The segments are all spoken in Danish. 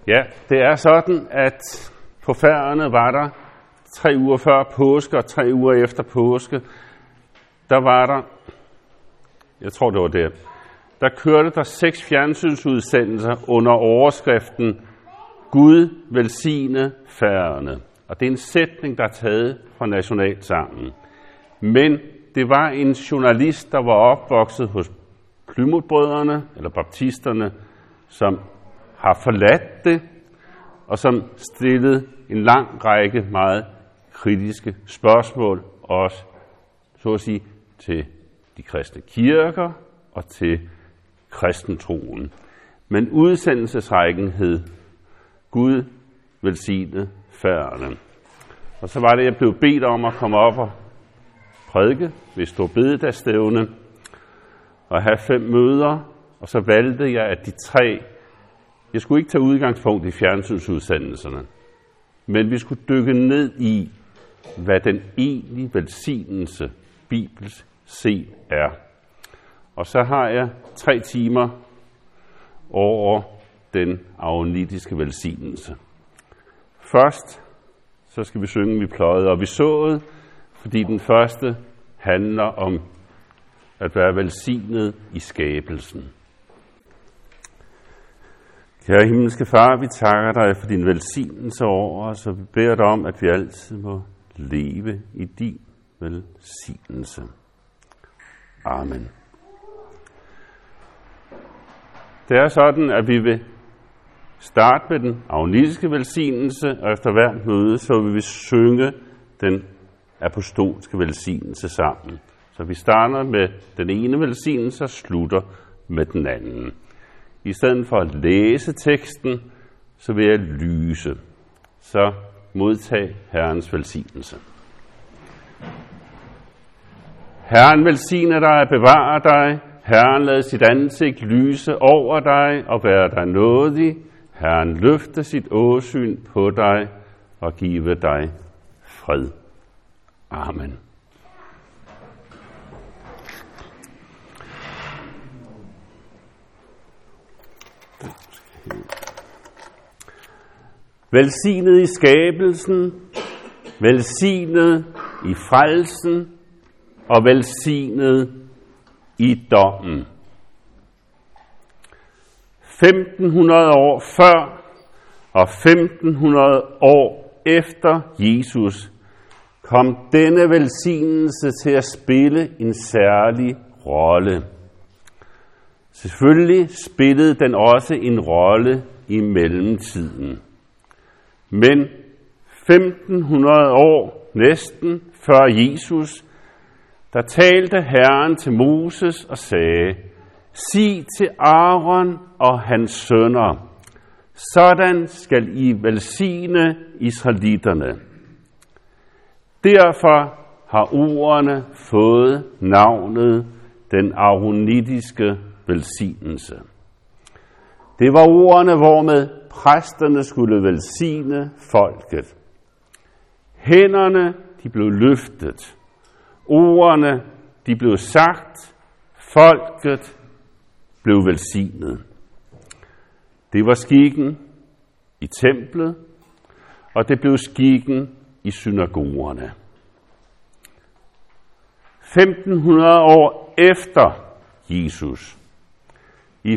Ja, det er sådan, at på Færøerne var der 3 uger før påske og 3 uger efter påske, der var der, jeg tror det var det, der kørte der 6 fjernsynsudsendelser under overskriften Gud velsigne Færøerne. Og det er en sætning, der er taget fra nationalsangen. Men det var en journalist, der var opvokset hos Plymouth-brødrene, eller baptisterne, som har forladt det, og som stillede en lang række meget kritiske spørgsmål, også så at sige til de kristne kirker og til kristentroen. Men udsendelsesrækken hed Gud velsigne Færøerne. Og så var det, jeg blev bedt om at komme op og prædike ved Storbededagsstævne og have 5 møder, og så valgte jeg, at de 3, jeg skulle ikke tage udgangspunkt i fjernsynsudsendelserne, men vi skulle dykke ned i, hvad den egentlige velsignelse bibelsk set er. Og så har jeg 3 timer over den aronitiske velsignelse. Først så skal vi synge, vi pløjede og vi såede, fordi den første handler om at være velsignet i skabelsen. Kære himmelske Far, vi takker dig for din velsignelse over os, og vi beder dig om, at vi altid må leve i din velsignelse. Amen. Det er sådan, at vi vil starte med den aronitiske velsignelse, og efter hvert møde, så vil vi synge den apostolske velsignelse sammen. Så vi starter med den ene velsignelse og slutter med den anden. I stedet for at læse teksten, så vil jeg lyse. Så modtag Herrens velsignelse. Herren velsigne dig og bevare dig. Herren lad sit ansigt lyse over dig og være dig nådig. Herren løfte sit åsyn på dig og give dig fred. Amen. Velsignet i skabelsen, velsignet i frelsen og velsignet i dommen. 1500 år før og 1500 år efter Jesus kom denne velsignelse til at spille en særlig rolle. Selvfølgelig spillede den også en rolle i mellemtiden. Men 1500 år næsten før Jesus, der talte Herren til Moses og sagde, sig til Aaron og hans sønner, sådan skal I velsigne israelitterne. Derfor har ordene fået navnet den aaronitiske velsignelse. Det var ordene, hvormed præsterne skulle velsigne folket. Hænderne, de blev løftet. Ordene, de blev sagt. Folket blev velsignet. Det var skikken i templet, og det blev skikken i synagogerne. 1500 år efter Jesus, i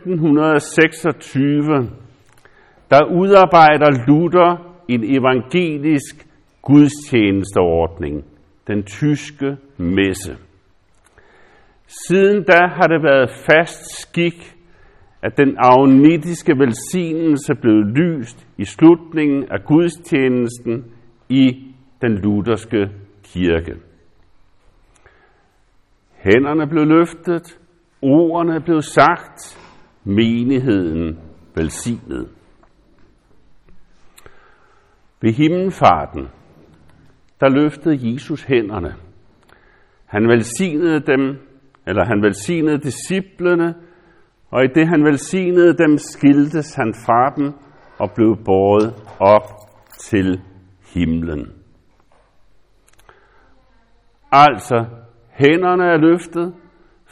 1526, der udarbejder Luther en evangelisk gudstjenesteordning, den tyske messe. Siden da har det været fast skik, at den aaronitiske velsignelse blev lyst i slutningen af gudstjenesten i den lutherske kirke. Hænderne blev løftet, ordene blev sagt, menigheden velsignet. Ved himmelfarten, der løftede Jesus hænderne. Han velsignede dem, eller han velsignede disciplene, og i det han velsignede dem, skiltes han fra dem og blev båret op til himlen. Altså, hænderne er løftet,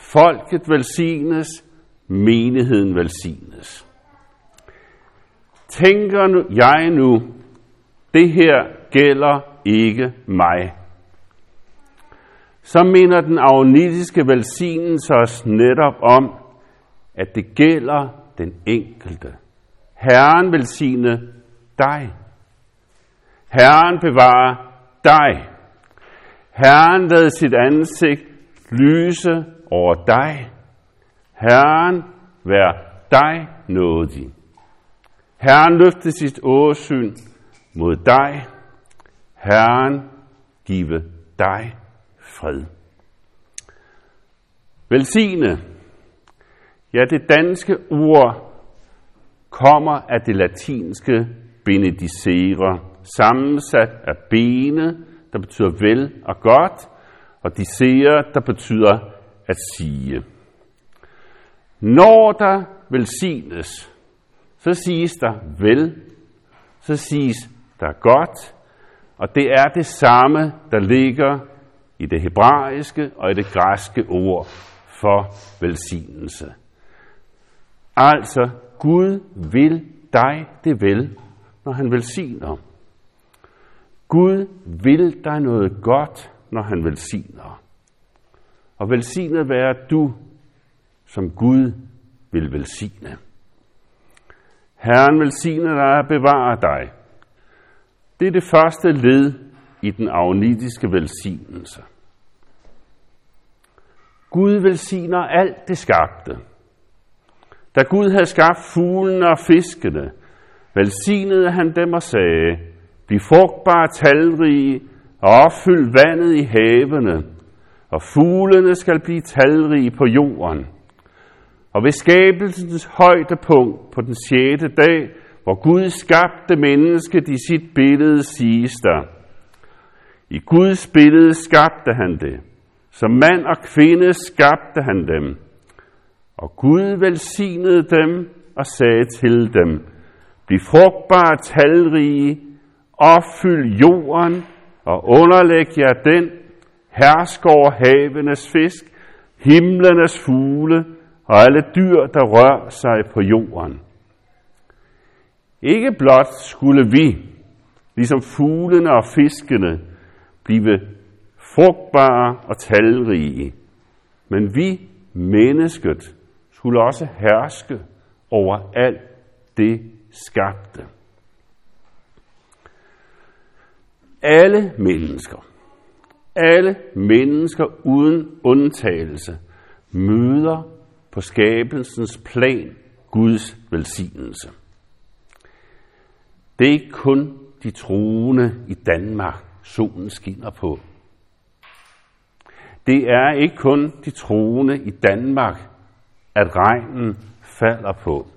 folket velsignes, menigheden velsignes. tænker jeg nu, det her gælder ikke mig, så minder den agnitiske velsignelse os netop om, at det gælder den enkelte. Herren velsigne dig. Herren bevarer dig. Herren lad sit ansigt lyse over dig. Herren vær dig nådig. Herren løfte sit åsyn mod dig. Herren give dig fred. Velsigne. Ja, det danske ord kommer af det latinske benedicere, sammensat af bene, der betyder vel og godt, og dicere, der betyder at sige. Når der velsignes, så siges der vel, så siges der godt, og det er det samme, der ligger i det hebraiske og i det græske ord for velsignelse. Altså, Gud vil dig det vel, når han velsigner. Gud vil dig noget godt, når han velsigner. Og velsignet være du, som Gud vil velsigne. Herren velsigne dig og bevare dig. Det er det første led i den agnitiske velsignelse. Gud velsigner alt det skabte. Da Gud havde skabt fuglene og fiskene, velsignede han dem og sagde, bliv frugtbare, talrige og opfyld vandet i havene, og fuglene skal blive talrige på jorden. Og ved skabelsens højdepunkt på den 6. dag, hvor Gud skabte mennesket i sit billede, siges der, i Guds billede skabte han det, som mand og kvinde skabte han dem. Og Gud velsignede dem og sagde til dem, bliv frugtbare, talrige, opfyld jorden og underlæg jer den, hersk over havenes fisk, himlenes fugle og alle dyr, der rører sig på jorden. Ikke blot skulle vi, ligesom fuglene og fiskene, blive frugtbare og talrige, men vi, mennesket, skulle også herske over alt det skabte. Alle mennesker uden undtagelse, møder på skabelsens plan Guds velsignelse. Det er ikke kun de troende i Danmark, solen skinner på. Det er ikke kun de troende i Danmark, at regnen falder på.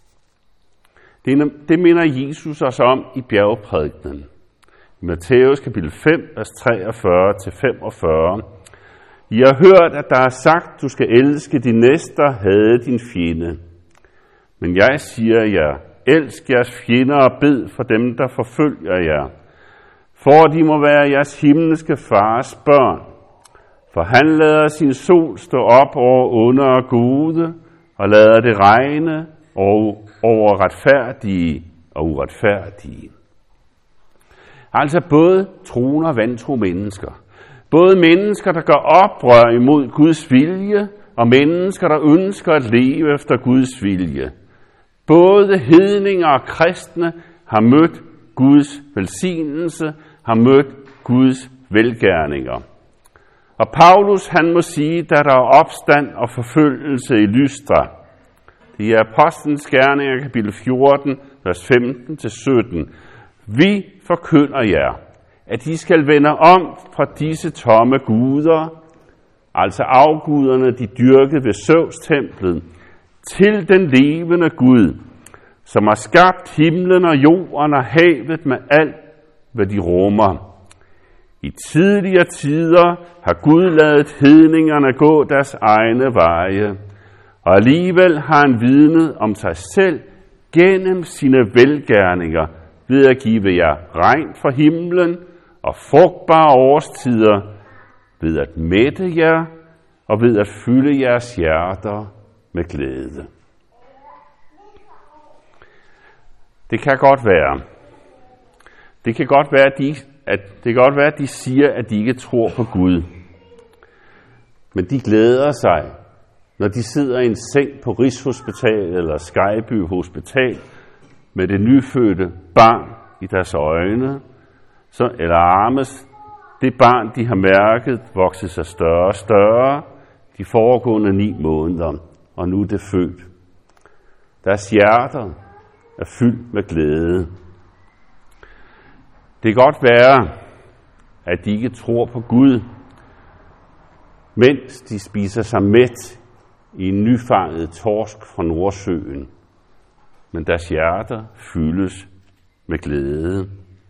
Det minder Jesus os om i bjergprædikenen. I Matthæus kapitel 5, vers 43-45. I har hørt, at der er sagt, du skal elske din næste og hade din fjende. Men jeg siger jer, elsk jeres fjender og bed for dem, der forfølger jer. For de må være jeres himmelske fars børn. For han lader sin sol stå op over onde og gode, og lader det regne over retfærdige og uretfærdige. Altså både troende og vantro mennesker. Både mennesker, der gør oprør imod Guds vilje, og mennesker, der ønsker at leve efter Guds vilje. Både hedninger og kristne har mødt Guds velsignelse, har mødt Guds velgerninger. Og Paulus, han må sige, da der er opstand og forfølgelse i Lystra. Det er Apostlenes Gerninger, kapitel 14, vers 15-17. Vi forkynder jer, at I skal vende om fra disse tomme guder, altså afguderne, de dyrkede ved Zeus-templet, til den levende Gud, som har skabt himlen og jorden og havet med alt, hvad de rummer. I tidligere tider har Gud ladet hedningerne gå deres egne veje, og alligevel har han vidnet om sig selv gennem sine velgerninger ved at give jer regn fra himlen og frugtbare årstider, ved at mætte jer og ved at fylde jeres hjerter med glæde. Det kan godt være. Det kan godt være, at de siger, at de ikke tror på Gud. Men de glæder sig, når de sidder i en seng på Rigshospitalet eller Skejby Hospital med det nyfødte barn i deres øjne, eller arme, det barn, de har mærket, vokset sig større og større de foregående 9 måneder, og nu er det født. Deres hjerter er fyldt med glæde. Det kan godt være, at de ikke tror på Gud, mens de spiser sig mæt i en nyfanget torsk fra Nordsøen. Men deres hjerter fyldes med glæde.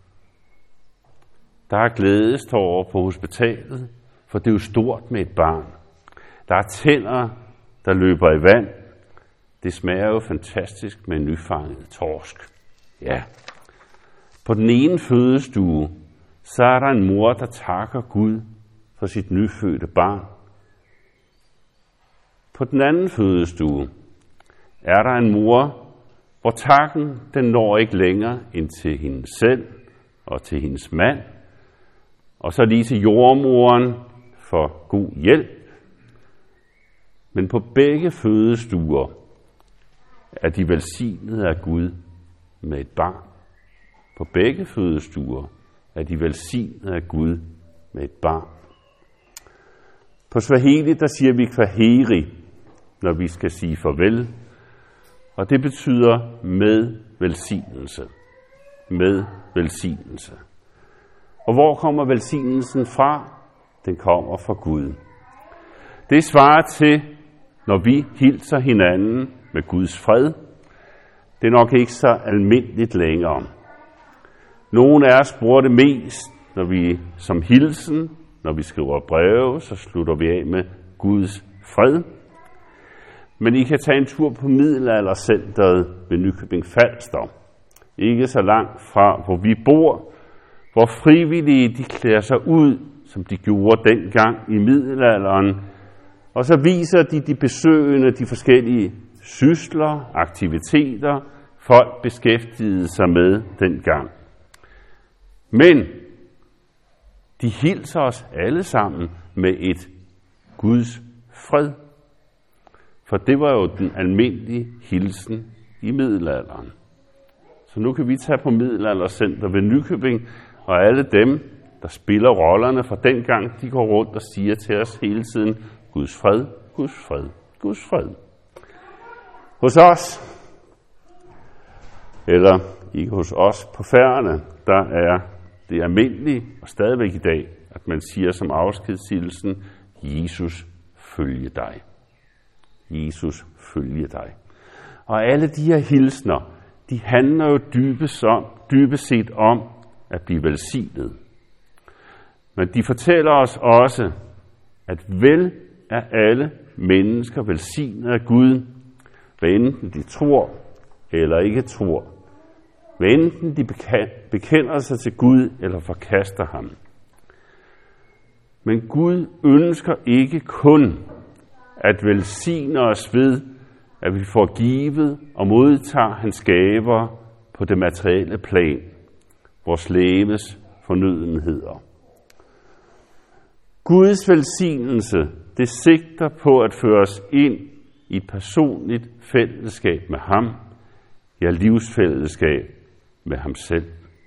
Der er glædestårer på hospitalet, for det er jo stort med et barn. Der er tænder, der løber i vand. Det smager jo fantastisk med en nyfanget torsk. Ja. På den ene fødestue, så er der en mor, der takker Gud for sit nyfødte barn. På den anden fødestue er der en mor, hvor takken den når ikke længere end til hende selv og til hendes mand, og så lige til jordmoren for god hjælp. Men på begge fødestuer er de velsignede af Gud med et barn. På begge fødestuer er de velsignede af Gud med et barn. På swahili, der siger vi kwaheri, når vi skal sige farvel. Og det betyder med velsignelse. Med velsignelse. Og hvor kommer velsignelsen fra? Den kommer fra Gud. Det svarer til, når vi hilser hinanden med Guds fred. Det er nok ikke så almindeligt længere. Nogle af os bruger det mest, når vi som hilsen, når vi skriver breve, så slutter vi af med Guds fred. Men I kan tage en tur på Middelaldercentret ved Nykøbing Falster. Ikke så langt fra, hvor vi bor, hvor frivillige de klæder sig ud, som de gjorde dengang i middelalderen. Og så viser de besøgende de forskellige sysler, aktiviteter, folk beskæftigede sig med dengang. Men de hilser os alle sammen med et Guds fred. For det var jo den almindelige hilsen i middelalderen. Så nu kan vi tage på Middelaldercenter ved Nykøbing, og alle dem, der spiller rollerne fra dengang, de går rundt og siger til os hele tiden, Guds fred, Guds fred, Guds fred. Hos os, eller ikke hos os på Færøerne, der er det almindelige, og stadigvæk i dag, at man siger som afskedshilsen, Jesus følge dig. Jesus følge dig. Og alle de her hilsner, de handler jo dybest set om at blive velsignet. Men de fortæller os også, at vel er alle mennesker velsignet af Gud, hvad enten de tror eller ikke tror. Hvad enten de bekender sig til Gud eller forkaster ham. Men Gud ønsker ikke kun at velsigne os ved, at vi får givet og modtager hans gaver på det materielle plan, vores leves fornødenheder. Guds velsignelse, det sigter på at føre os ind i et personligt fællesskab med ham, ja, livsfællesskab med ham selv.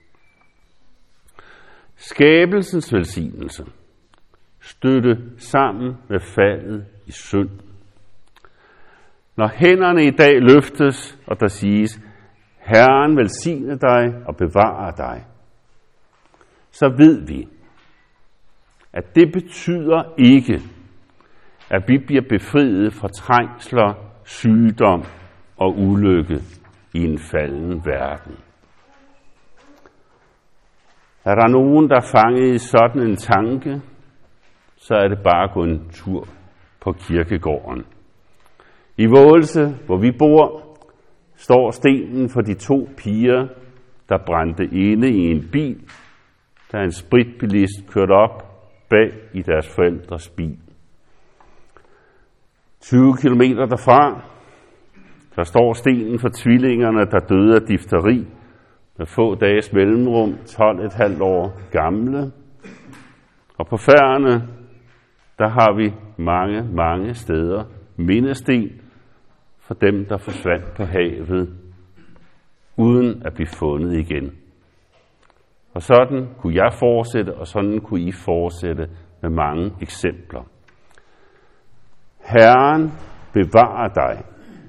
Skabelsens velsignelse støtte sammen med faldet i synd. Når hænderne i dag løftes, og der siges, Herren velsigne dig og bevare dig, så ved vi, at det betyder ikke, at vi bliver befriet fra trængsler, sygdom og ulykke i en falden verden. Er der nogen, der er fanget i sådan en tanke, så er det bare at gå en tur på kirkegården. I Vålse, hvor vi bor, står stenen for de 2 piger, der brændte inde i en bil, da en spritbilist kørte op bag i deres forældres bil. 20 kilometer derfra, der står stenen for tvillingerne, der døde af difteri med få dages mellemrum, 12,5 år gamle. Og på Færøerne, der har vi mange steder mindesten for dem, der forsvandt på havet, uden at blive fundet igen. Og sådan kunne jeg fortsætte, og sådan kunne I fortsætte med mange eksempler. Herren bevarer dig.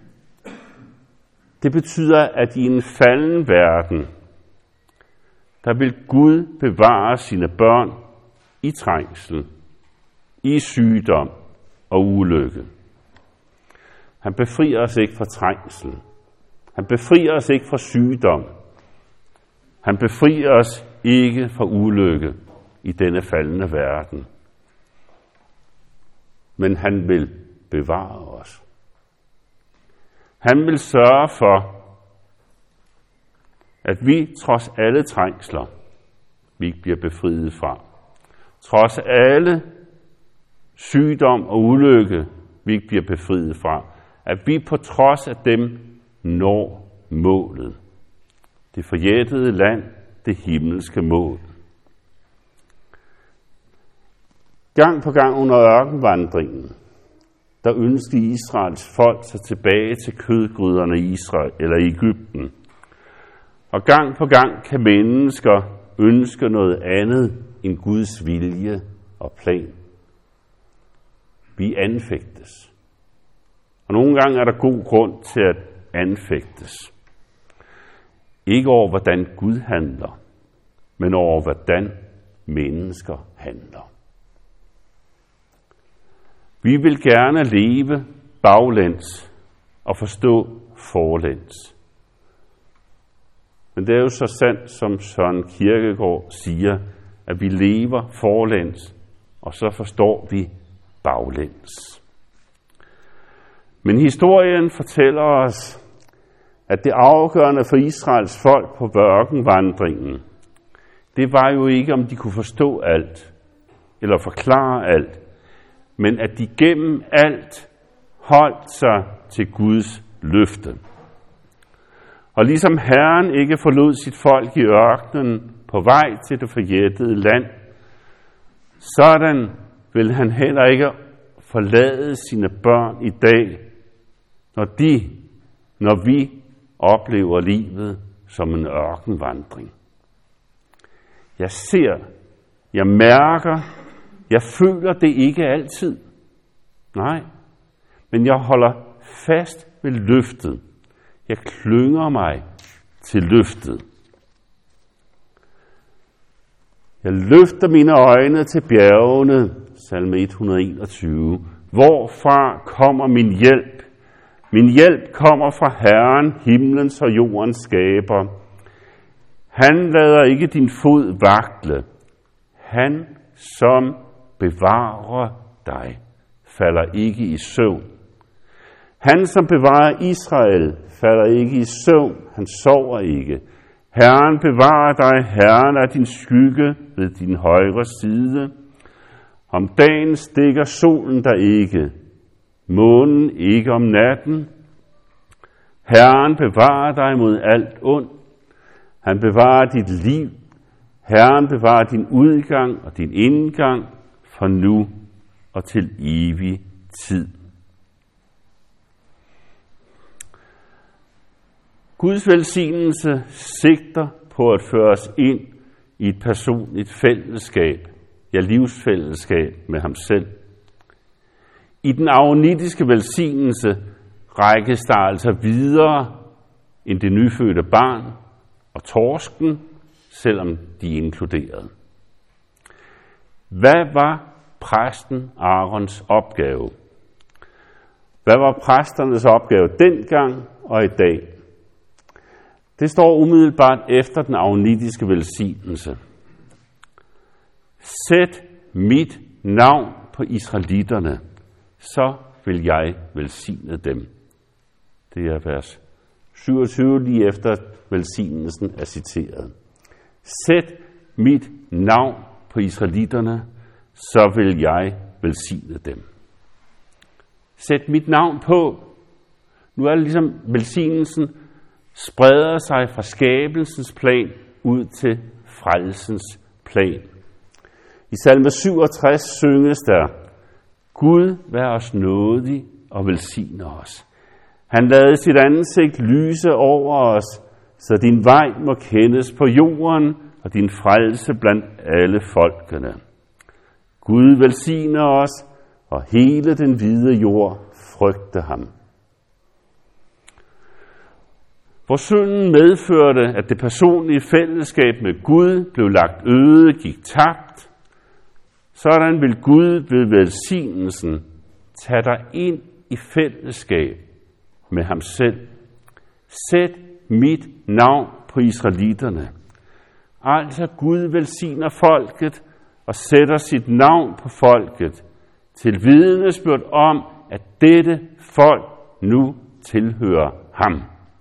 Det betyder, at i en falden verden, der vil Gud bevare sine børn i trængsel, i sygdom og ulykke. Han befrier os ikke fra trængsel. Han befrier os ikke fra sygdom. Han befrier os ikke fra ulykke i denne faldende verden. Men han vil bevare os. Han vil sørge for, at vi trods alle trængsler, vi ikke bliver befriet fra. Trods alle sygdom og ulykke, vi ikke bliver befriet fra. At vi på trods af dem når målet. Det forjættede land, det himmelske mål. Gang på gang under ørkenvandringen, der ønskede Israels folk sig tilbage til kødgryderne i Israel eller i Egypten. Og gang på gang kan mennesker ønske noget andet end Guds vilje og plan. Vi anfægtes. Og nogle gange er der god grund til at anfægtes. Ikke over, hvordan Gud handler, men over, hvordan mennesker handler. Vi vil gerne leve baglæns og forstå forlæns. Men det er jo så sandt, som Søren Kierkegaard siger, at vi lever forlæns, og så forstår vi baglæns. Men historien fortæller os, at det afgørende for Israels folk på ørkenvandringen, det var jo ikke, om de kunne forstå alt eller forklare alt, men at de gennem alt holdt sig til Guds løfte. Og ligesom Herren ikke forlod sit folk i ørkenen på vej til det forjættede land, sådan vil han heller ikke forlade sine børn i dag, når vi oplever livet som en ørkenvandring. Jeg ser, jeg mærker, jeg føler det ikke altid. Nej, men jeg holder fast ved løftet. Jeg klynger mig til løftet. Jeg løfter mine øjne til bjergene, salme 121. Hvorfra kommer min hjælp? Min hjælp kommer fra Herren, himlens og jordens skaber. Han lader ikke din fod vakle. Han, som bevarer dig, falder ikke i søvn. Han, som bevarer Israel, falder ikke i søvn. Han sover ikke. Herren bevarer dig. Herren er din skygge ved din højre side. Om dagen stikker solen der ikke, månen ikke om natten. Herren bevarer dig mod alt ondt. Han bevarer dit liv. Herren bevarer din udgang og din indgang fra nu og til evig tid. Guds velsignelse sigter på at føre os ind i et personligt fællesskab, ja, livsfællesskab med ham selv. I den aronitiske velsignelse rækkes der altså videre end det nyfødte barn og torsken, selvom de er inkluderet. Hvad var præsten Aarons opgave? Hvad var præsternes opgave dengang og i dag? Det står umiddelbart efter den aronitiske velsignelse. Sæt mit navn på israelitterne, så vil jeg velsigne dem. Det er vers 27, lige efter velsignelsen er citeret. Sæt mit navn på israelitterne, så vil jeg velsigne dem. Sæt mit navn på. Nu er det ligesom velsignelsen, spreder sig fra skabelsens plan ud til frelsens plan. I salme 67 synges der: Gud vær os nådig og velsigne os. Han lader sit ansigt lyse over os, så din vej må kendes på jorden og din frelse blandt alle folkene. Gud velsigne os, og hele den hvide jord frygte ham. Hvor synden medførte, at det personlige fællesskab med Gud blev lagt øde, gik tabt, sådan vil Gud ved velsignelsen tage dig ind i fællesskab med ham selv. Sæt mit navn på israelitterne. Altså Gud velsigner folket og sætter sit navn på folket til vidnesbyrd om, at dette folk nu tilhører ham.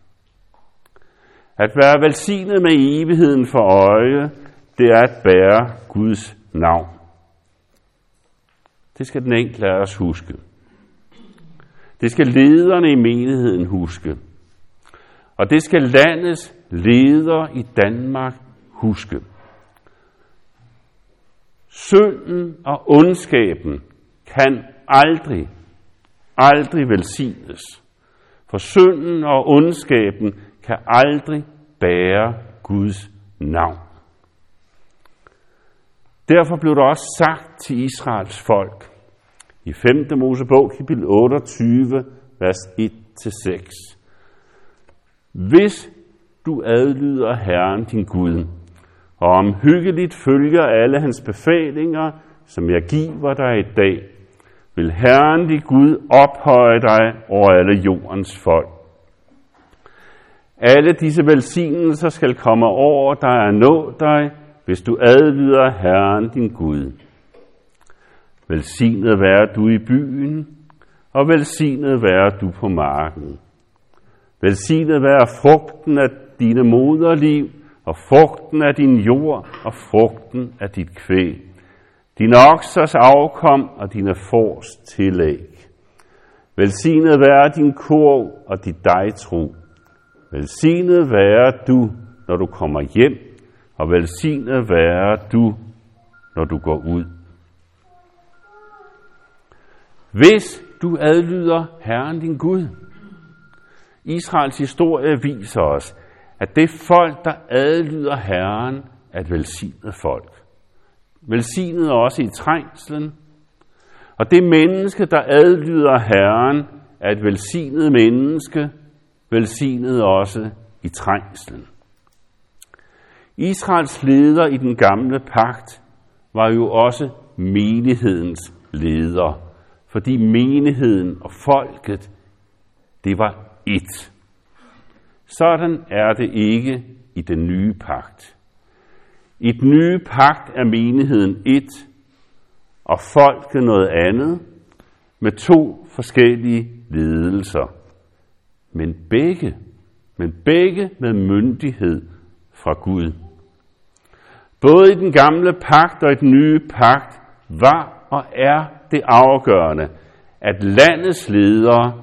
At være velsignet med evigheden for øje, det er at bære Guds navn. Det skal den enkelte af os huske. Det skal lederne i menigheden huske. Og det skal landets ledere i Danmark huske. Synden og ondskaben kan aldrig velsignes. For synden og ondskaben kan aldrig bære Guds navn. Derfor blev der også sagt til Israels folk i 5. Mosebog, kapitel 28, vers 1-6. Hvis du adlyder Herren din Gud, og omhyggeligt følger alle hans befalinger, som jeg giver dig i dag, vil Herren din Gud ophøje dig over alle jordens folk. Alle disse velsignelser skal komme over dig og nå dig, hvis du adlyder Herren din Gud. Velsignet være du i byen, og velsignet være du på marken. Velsignet være frugten af dine moderliv, og frugten af din jord, og frugten af dit kvæg. Dine oksers afkom, og dine fårs tillæg. Velsignet være din kurv og dit dejtro. Velsignet være du, når du kommer hjem, og velsignet være du, når du går ud. Hvis du adlyder Herren din Gud. Israels historie viser os, at det folk, der adlyder Herren, er et velsignet folk. Velsignet også i trængslen. Og det menneske, der adlyder Herren, er et velsignet menneske, velsignet også i trængslen. Israels leder i den gamle pagt var jo også menighedens leder, fordi menigheden og folket, det var ét. Sådan er det ikke i den nye pagt. I den nye pagt er menigheden ét, og folket noget andet, med 2 forskellige ledelser. Men begge med myndighed fra Gud. Både i den gamle pagt og i den nye pagt var og er det afgørende, at landets ledere,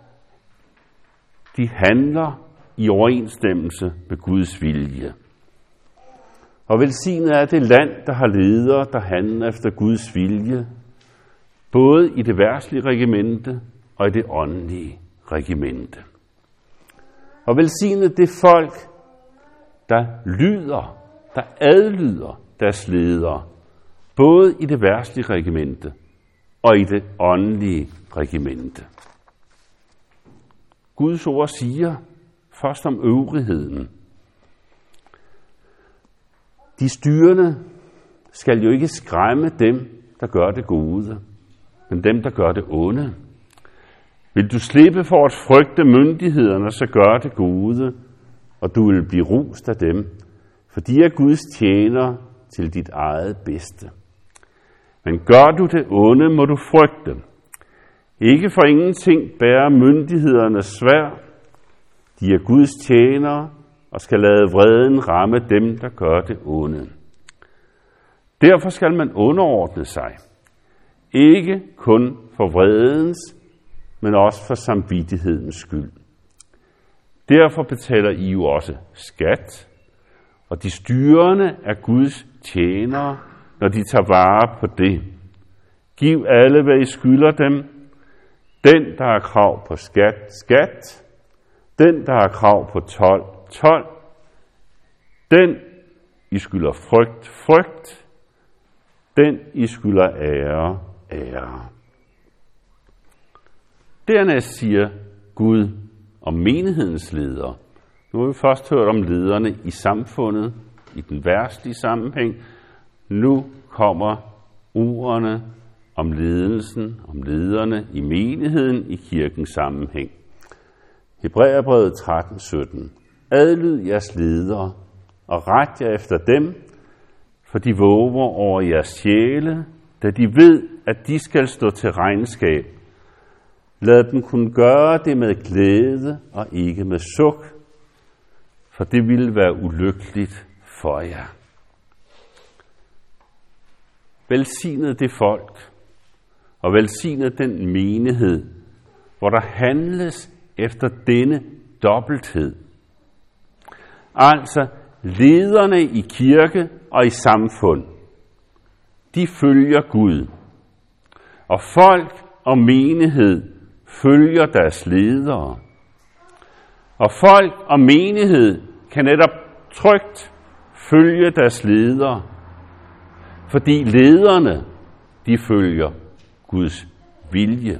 de handler i overensstemmelse med Guds vilje. Og velsignet er det land, der har ledere, der handler efter Guds vilje, både i det verdslige regimente og i det åndelige regimente. Og velsignet det folk, der adlyder deres ledere, både i det verdslige regimente og i det åndelige regimente. Guds ord siger først om øvrigheden. De styrende skal jo ikke skræmme dem, der gør det gode, men dem, der gør det onde. Vil du slippe for at frygte myndighederne, så gør det gode, og du vil blive rost af dem, for de er Guds tjenere til dit eget bedste. Men gør du det onde, må du frygte. Ikke for ingenting bærer myndighederne sværd. De er Guds tjenere og skal lade vreden ramme dem, der gør det onde. Derfor skal man underordne sig. Ikke kun for vredens, men også for samvittighedens skyld. Derfor betaler I jo også skat, og de styrende er Guds tjenere, når de tager vare på det. Giv alle, hvad I skylder dem. Den, der har krav på skat, skat. Den, der har krav på told, told. Den, I skylder frygt, frygt. Den, I skylder ære, ære. Dernæst siger Gud om menighedens ledere. Nu har vi først hørt om lederne i samfundet, i den verdslige sammenhæng. Nu kommer ordene om ledelsen, om lederne i menigheden i kirkens sammenhæng. Hebræerbrevet 13:17. Adlyd jeres ledere, og ret jer efter dem, for de våger over jeres sjæle, da de ved, at de skal stå til regnskab. Lad dem kunne gøre det med glæde og ikke med suk, for det ville være ulykkeligt for jer. Velsignet det folk, og velsignet den menighed, hvor der handles efter denne dobbelthed. Altså lederne i kirke og i samfund, de følger Gud, og folk og menighed følger deres ledere. Og folk og menighed kan netop trygt følge deres ledere, fordi lederne, de følger Guds vilje.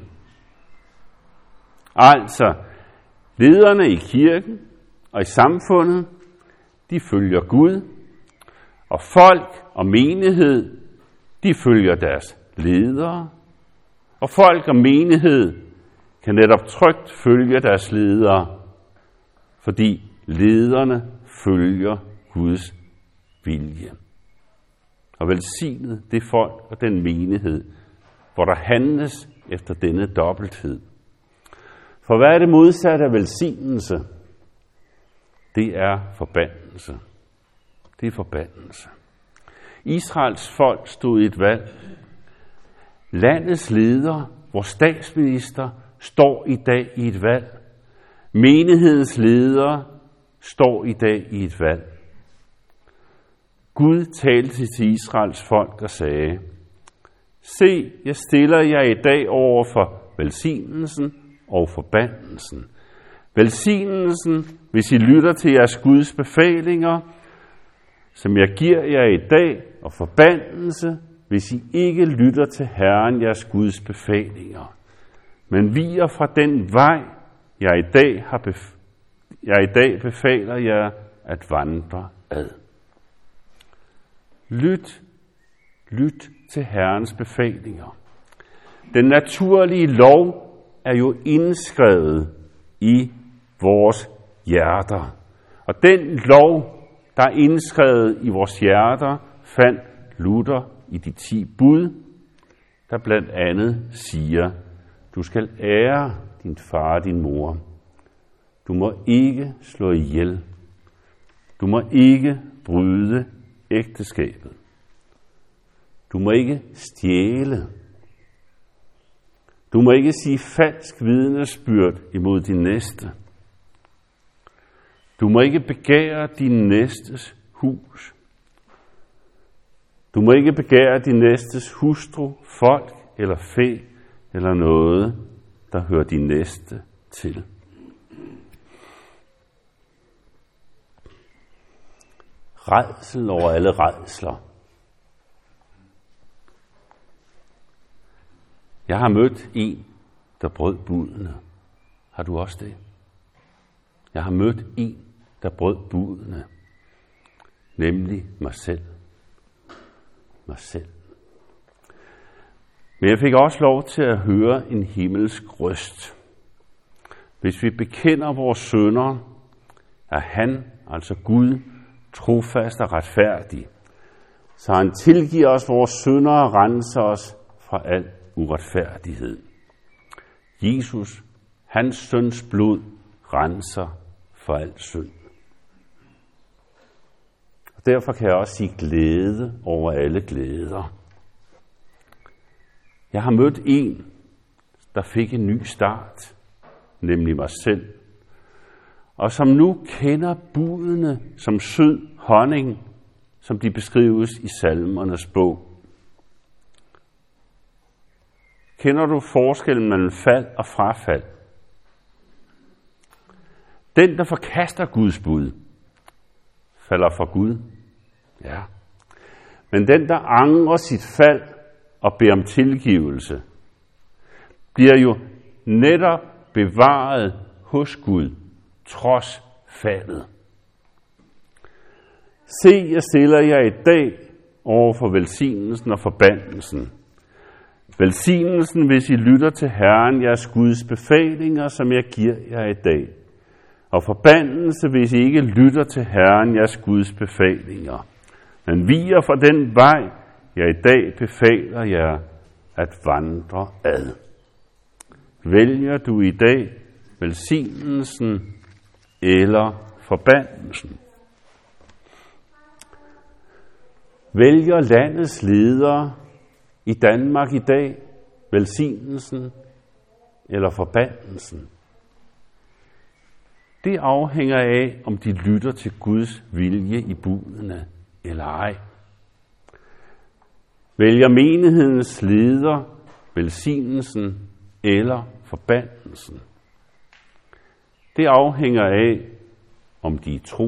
Altså, lederne i kirken og i samfundet, de følger Gud, og folk og menighed, de følger deres ledere, og folk og menighed kan netop trygt følge deres ledere, fordi lederne følger Guds vilje. Og velsignet det folk og den menighed, hvor der handles efter denne dobbelthed. For hvad er det modsatte af velsignelse? Det er forbandelse. Det er forbandelse. Israels folk stod i et valg. Landets leder, vores statsminister, står i dag i et valg. Menighedens ledere står i dag i et valg. Gud talte til Israels folk og sagde: Se, jeg stiller jer i dag over for velsignelsen og forbandelsen. Velsignelsen, hvis I lytter til jeres Guds befalinger, som jeg giver jer i dag, og forbandelse, hvis I ikke lytter til Herren jeres Guds befalinger. Men viger fra den vej, jeg i dag befaler jer at vandre ad. Lyt til Herrens befalinger. Den naturlige lov er jo indskrevet i vores hjerter. Og den lov, der er indskrevet i vores hjerter, fandt Luther i de 10 bud, der blandt andet siger: du skal ære din far og din mor. Du må ikke slå ihjel. Du må ikke bryde ægteskabet. Du må ikke stjæle. Du må ikke sige falsk vidnesbyrd imod din næste. Du må ikke begære din næstes hus. Du må ikke begære din næstes hustru, folk eller fe eller noget, der hører din næste til. Rædsel over alle rædsler. Jeg har mødt en, der brød budene. Har du også det? Jeg har mødt en, der brød budene. Nemlig mig selv. Mig selv. Men jeg fik også lov til at høre en himmelsk røst. Hvis vi bekender vores synder, er han, altså Gud, trofast og retfærdig, så han tilgiver os vores synder og renser os fra al uretfærdighed. Jesus, hans søns blod, renser for al synd. Og derfor kan jeg også sige glæde over alle glæder. Jeg har mødt en, der fik en ny start, nemlig mig selv. og som nu kender budene som sød honning, som de beskrives i salmernes bog. Kender du forskellen mellem fald og frafald? Den, der forkaster Guds bud, falder fra Gud. Ja. Men den, der angrer sit fald og beder om tilgivelse, bliver jo netop bevaret hos Gud, trods faldet. Se, jeg stiller jer i dag over for velsignelsen og forbandelsen. Velsignelsen, hvis I lytter til Herren, jeres Guds befalinger, som jeg giver jer i dag. Og forbandelse, hvis I ikke lytter til Herren, jeres Guds befalinger. Men viger fra den vej, jeg i dag befaler jer at vandre ad. Vælger du i dag velsignelsen eller forbandelsen? Vælger landets ledere i Danmark i dag velsignelsen eller forbandelsen? Det afhænger af, om de lytter til Guds vilje i budene eller ej. Vælger menighedens leder velsignelsen eller forbandelsen? Det afhænger af, om de er tro.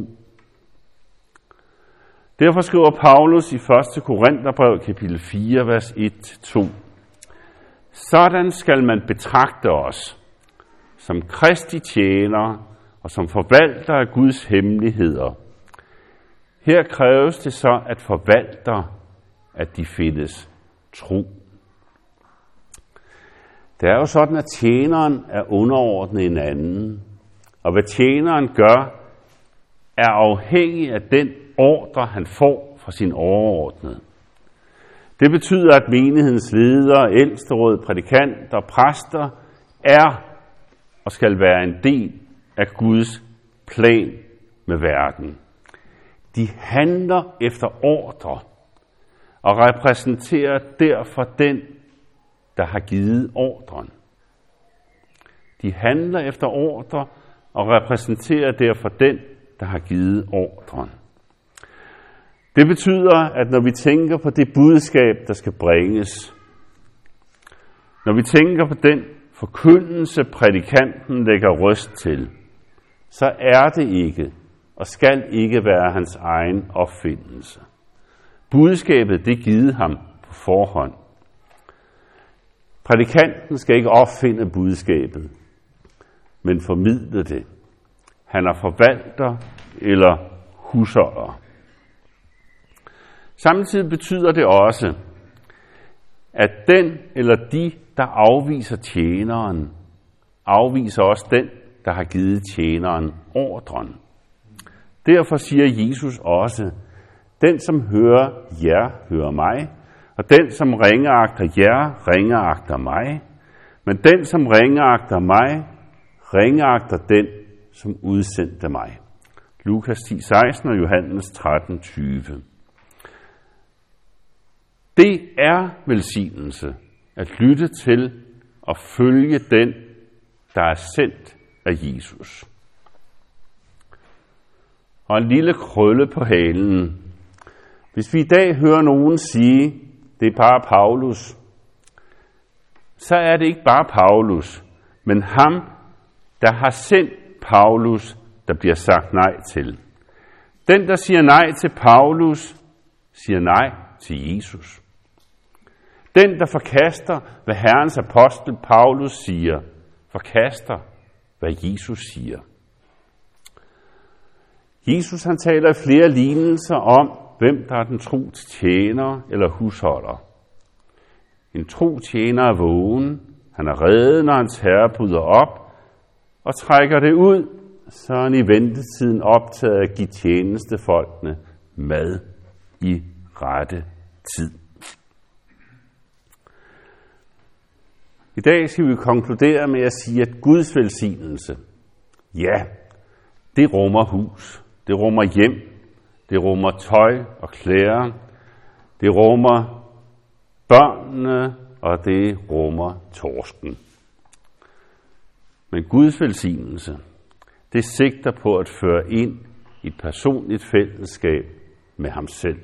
Derfor skriver Paulus i 1. Korintherbrev kapitel 4, vers 1-2. Sådan skal man betragte os som Kristi tjenere og som forvalter af Guds hemmeligheder. Her kræves det så at forvalter, at de findes tro. Det er jo sådan, at tjeneren er underordnet hinanden, og hvad tjeneren gør, er afhængig af den ordre, han får fra sin overordnede. Det betyder, at menighedens ledere, ældsteråd, prædikanter og præster er og skal være en del af Guds plan med verden. De handler efter ordre og repræsenterer derfor den, der har givet ordren. De handler efter ordre og repræsenterer derfor den, der har givet ordren. Det betyder, at når vi tænker på det budskab, der skal bringes, når vi tænker på den forkyndelse, prædikanten lægger røst til, så er det ikke og skal ikke være hans egen opfindelse. Budskabet, det er givet ham på forhånd. Prædikanten skal ikke opfinde budskabet, men formidle det. Han er forvalter eller husholder. Samtidig betyder det også, at den eller de, der afviser tjeneren, afviser også den, der har givet tjeneren ordren. Derfor siger Jesus også, den som hører jer, hører mig, og den som ringeagter jer, ringeagter mig, men den som ringeagter mig, ringeagter den, som udsendte mig. Lukas 10:16 og Johannes 13:20. Det er velsignelse at lytte til og følge den, der er sendt af Jesus. Og en lille krølle på halen. Hvis vi i dag hører nogen sige, det er bare Paulus, så er det ikke bare Paulus, men ham, der har sendt Paulus, der bliver sagt nej til. Den, der siger nej til Paulus, siger nej til Jesus. Den, der forkaster, hvad Herrens apostel Paulus siger, forkaster, hvad Jesus siger. Jesus han taler i flere lignelser om, hvem der er den tro tjener eller husholder. En tro tjener er vågen, han er rede, når hans herre bryder op, og trækker det ud, så er han i ventetiden optaget af at give tjenestefolkene mad i rette tid. I dag skal vi konkludere med at sige, at Guds velsignelse, ja, det rummer hus, det rummer hjem, det rummer tøj og klæder, det rummer børnene, og det rummer torsken. Men Guds velsignelse, det sigter på at føre ind i et personligt fællesskab med ham selv.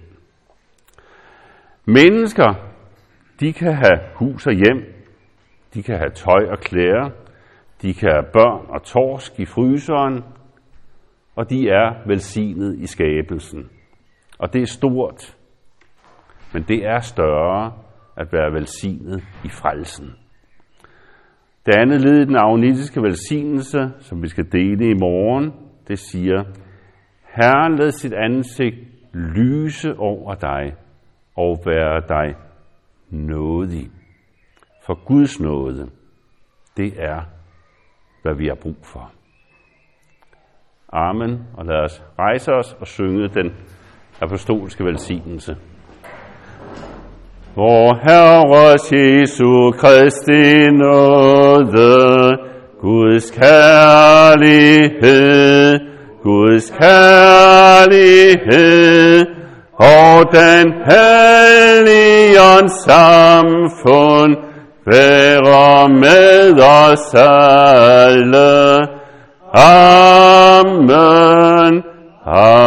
Mennesker, de kan have hus og hjem, de kan have tøj og klæder, de kan have børn og torsk i fryseren, og de er velsignet i skabelsen. Og det er stort, men det er større at være velsignet i frelsen. Det andet led i den aaroniske velsignelse, som vi skal dele i morgen, det siger, Herren lad sit ansigt lyse over dig og være dig nådig. For Guds nåde, det er, hvad vi har brug for. Amen, og lad os rejse os og synge den apostolske velsignelse. Vor Herres Jesu Kristi nåde, Guds kærlighed, Guds kærlighed, og den helligånds samfund være med os alle. Amen. Amen.